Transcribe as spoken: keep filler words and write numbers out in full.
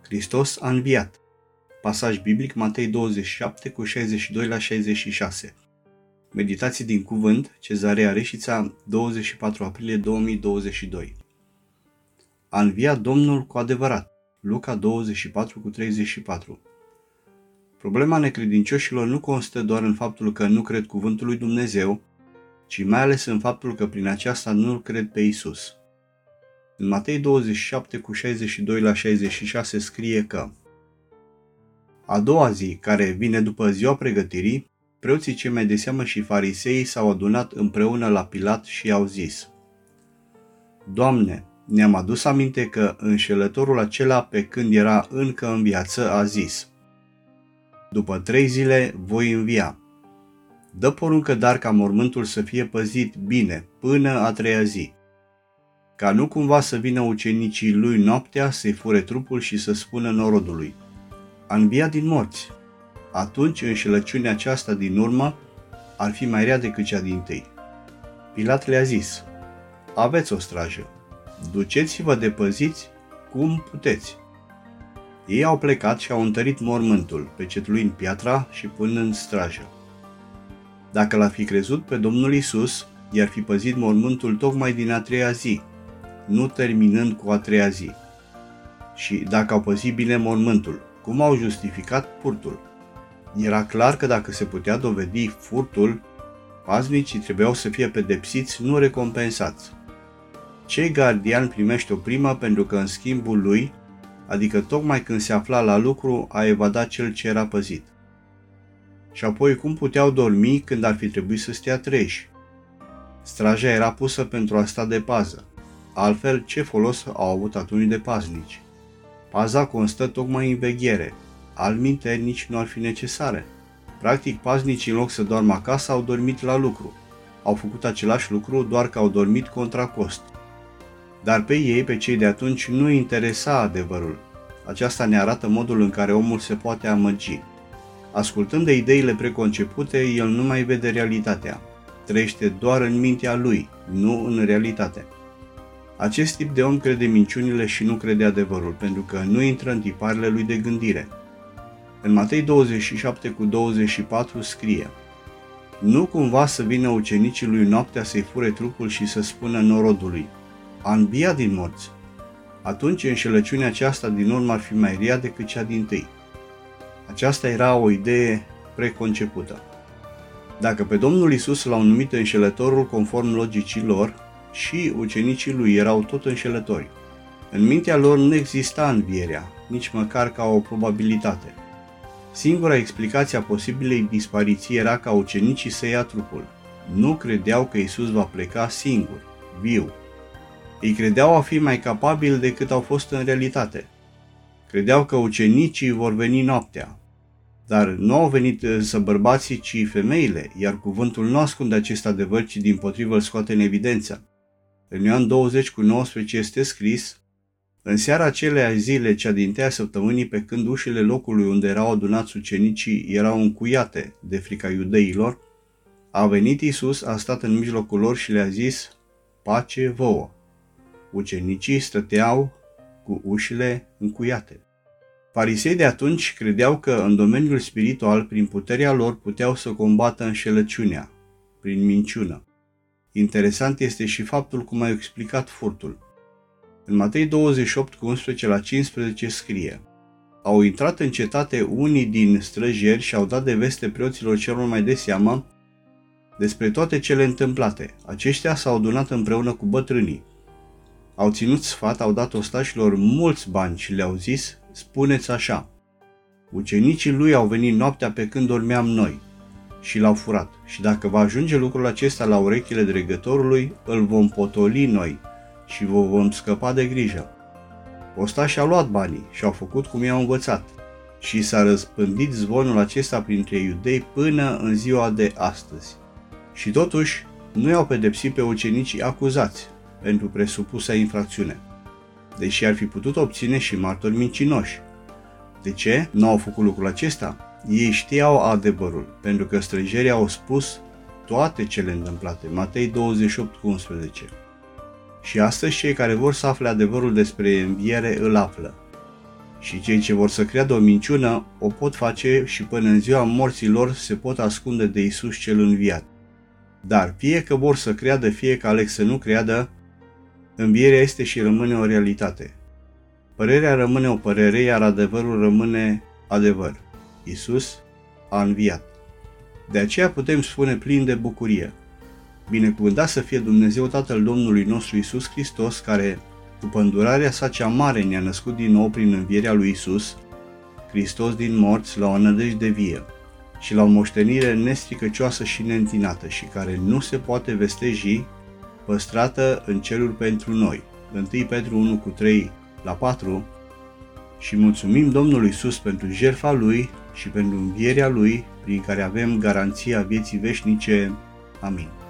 Hristos a înviat. Pasaj biblic Matei douăzeci și șapte cu șaizeci și doi la șaizeci și șase. Meditații din cuvânt, Cezarea Reșița, douăzeci și patru aprilie două mii douăzeci și doi. A înviat Domnul cu adevărat. Luca douăzeci și patru cu treizeci și patru. Problema necredincioșilor nu constă doar în faptul că nu cred cuvântul lui Dumnezeu, ci mai ales în faptul că prin aceasta nu cred pe Isus. În Matei douăzeci și șapte cu șaizeci și doi la șaizeci și șase scrie că a doua zi, care vine după ziua pregătirii, preoții cei mai de seamă și fariseii s-au adunat împreună la Pilat și au zis: Doamne, ne-am adus aminte că înșelătorul acela, pe când era încă în viață, a zis: după trei zile voi învia. Dă poruncă dar ca mormântul să fie păzit bine până a treia zi, ca nu cumva să vină ucenicii lui noaptea să-i fure trupul și să spună norodului: a înviat din morți. Atunci înșelăciunea aceasta din urmă ar fi mai rea decât cea dintâi. Pilat le-a zis: aveți o strajă, duceți-vă de păziți cum puteți. Ei au plecat și au întărit mormântul, pecetluind piatra și punând strajă. Dacă l-ar fi crezut pe Domnul Isus, i-ar fi păzit mormântul tocmai din a treia zi, nu terminând cu a treia zi. Și dacă au păzit bine mormântul, cum au justificat furtul? Era clar că dacă se putea dovedi furtul, paznicii trebuiau să fie pedepsiți, nu recompensați. Ce gardian primește o primă pentru că în schimbul lui, adică tocmai când se afla la lucru, a evadat cel ce era păzit? Și apoi cum puteau dormi când ar fi trebuit să stea treji? Straja era pusă pentru a sta de pază. Altfel, ce folos au avut atunci de paznici? Paza constă tocmai în veghere, altminteri nici nu ar fi necesare. Practic, paznicii în loc să doarmă acasă au dormit la lucru. Au făcut același lucru, doar că au dormit contra cost. Dar pe ei, pe cei de atunci, nu interesa adevărul. Aceasta ne arată modul în care omul se poate amăgi. Ascultând de ideile preconcepute, el nu mai vede realitatea. Trăiește doar în mintea lui, nu în realitate. Acest tip de om crede minciunile și nu crede adevărul, pentru că nu intră în tiparele lui de gândire. În Matei douăzeci și șapte cu douăzeci și patru scrie: nu cumva să vină ucenicii lui noaptea să-i fure trupul și să spună norodului: a înviat din morți. Atunci înșelăciunea aceasta din urmă ar fi mai rea decât cea dintâi. Aceasta era o idee preconcepută. Dacă pe Domnul Isus l-au numit înșelătorul conform logicii lor, și ucenicii lui erau tot înșelători. În mintea lor nu exista învierea, nici măcar ca o probabilitate. Singura explicație a posibilei dispariții era ca ucenicii să ia trupul. Nu credeau că Isus va pleca singur, viu. Ei credeau a fi mai capabili decât au fost în realitate. Credeau că ucenicii vor veni noaptea. Dar nu au venit însă bărbații, ci femeile, iar cuvântul nu ascunde acest adevăr, ci dimpotrivă îl scoate în evidență. În Ioan douăzeci cu nouăsprezece este scris: în seara acelea zile, cea din-tâia săptămânii, pe când ușile locului unde erau adunați ucenicii erau încuiate de frica iudeilor, a venit Isus, a stat în mijlocul lor și le-a zis: pace vouă. Ucenicii stăteau cu ușile încuiate. Farisei de atunci credeau că în domeniul spiritual, prin puterea lor, puteau să combată înșelăciunea, prin minciună. Interesant este și faptul cum a explicat furtul. În Matei douăzeci și opt cu unsprezece la cincisprezece scrie: au intrat în cetate unii din străjeri și au dat de veste preoților celor mai de seamă despre toate cele întâmplate. Aceștia s-au adunat împreună cu bătrânii. Au ținut sfat, au dat ostașilor mulți bani și le-au zis: spuneți așa: ucenicii lui au venit noaptea pe când dormeam noi și l-au furat. Și dacă va ajunge lucrul acesta la urechile dregătorului, îl vom potoli noi și vă vom scăpa de grijă. Ostașii au luat banii și au făcut cum i-au învățat. Și s-a răspândit zvonul acesta printre iudei până în ziua de astăzi. Și totuși nu i-au pedepsit pe ucenicii acuzați pentru presupusa infracțiune, deși ar fi putut obține și martori mincinoși. De ce nu au făcut lucrul acesta? Ei știau adevărul, pentru că străjerii au spus toate cele întâmplate. Matei douăzeci și opt cu unsprezece. Și astăzi cei care vor să afle adevărul despre înviere îl află. Și cei ce vor să creadă o minciună o pot face și până în ziua morților se pot ascunde de Iisus cel înviat. Dar fie că vor să creadă, fie că aleg să nu creadă, învierea este și rămâne o realitate. Părerea rămâne o părere, iar adevărul rămâne adevăr. Iisus a înviat. De aceea putem spune plin de bucurie: binecuvântat să fie Dumnezeu Tatăl Domnului nostru Iisus Hristos, care, după îndurarea sa cea mare, ne-a născut din nou prin învierea lui Iisus Hristos din morți la o nădejde vie și la o moștenire nestricăcioasă și neîntinată și care nu se poate vesteji, păstrată în ceruri pentru noi. întâi Petru unu cu trei la patru. Și mulțumim Domnului Iisus pentru jertfa Lui și pentru învierea Lui, prin care avem garanția vieții veșnice. Amin.